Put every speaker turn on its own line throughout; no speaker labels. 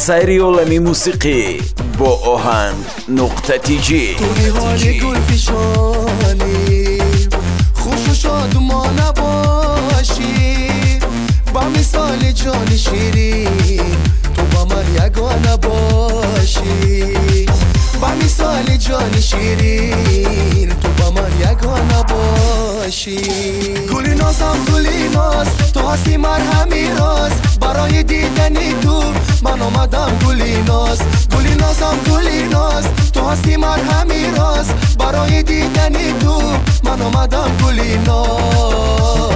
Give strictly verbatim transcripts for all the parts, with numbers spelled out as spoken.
سریعالمی موسیقی با آهنگ نقطه جی.
توی حال گل فشانی خوش و شاد ما نباشی، با مثال جان شیرین تو با من یگانه باشی، با مثال جان شیرین تو با من یگانه باشی. گلی نازم گلی ناز تو هستی مرهمی راز، برای دیدنی تو من آمدم گلی ناز. گلی نازم گلی ناز تو هستی مرهمی راز، برای دیدنی تو من آمدم گلی ناز.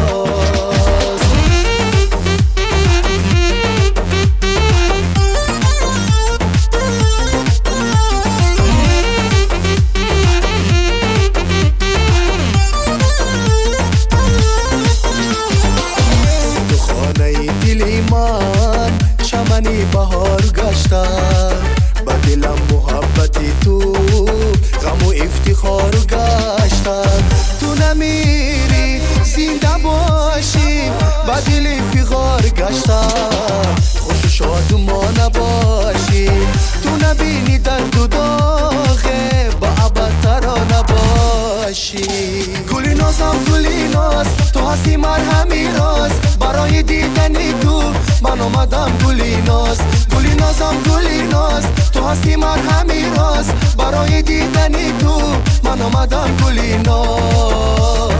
چمنی بهار گشتن با دلم محبتی تو غم و افتخار گشتن. تو نمیری زنده باشی با دل افتخار گشتن، خوش و شاد ما نباشی. تو نبینی درد و داغه با ابد ترانه باشی. گلی نازم گلی ناز تو هستی مرهمی راز، برای دیدنی تو من آمدم گلی ناز. گلی نازم گلی ناز تو هستی مرهمی راز، برای دیدنی تو من آمدم گلی ناز.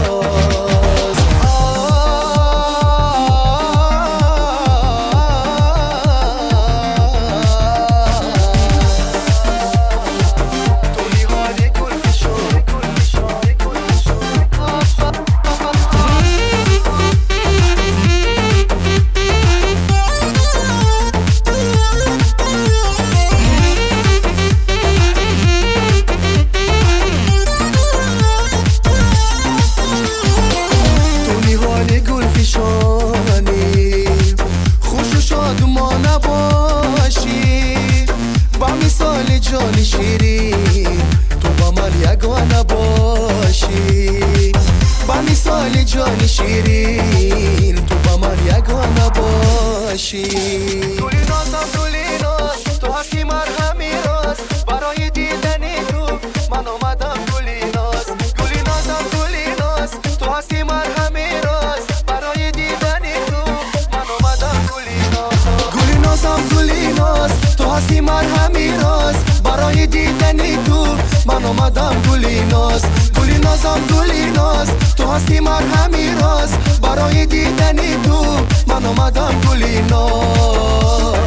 خوش و شاد ما نباشی، با مثال جان شیرین تو با من یگانه باشی، با مثال جان شیرین تو با من یگانه باشی. گلی نازم گلی ناز تو هستی مرهمی راز، برای دیدنی تو من آمدم گلی ناز. گلی نازم گلی ناز تو هستی مرهمی راز، برای دیدنی تو من آمدم گلی ناز. گلی نازم گلی ناز تو هستی مرهمی راز، برای دیدنی تو من آمدم گلی ناز. گلی نازم گلی ناز تو هستی مرهمی راز، برای دیدنی تو من آمدم گلی ناز.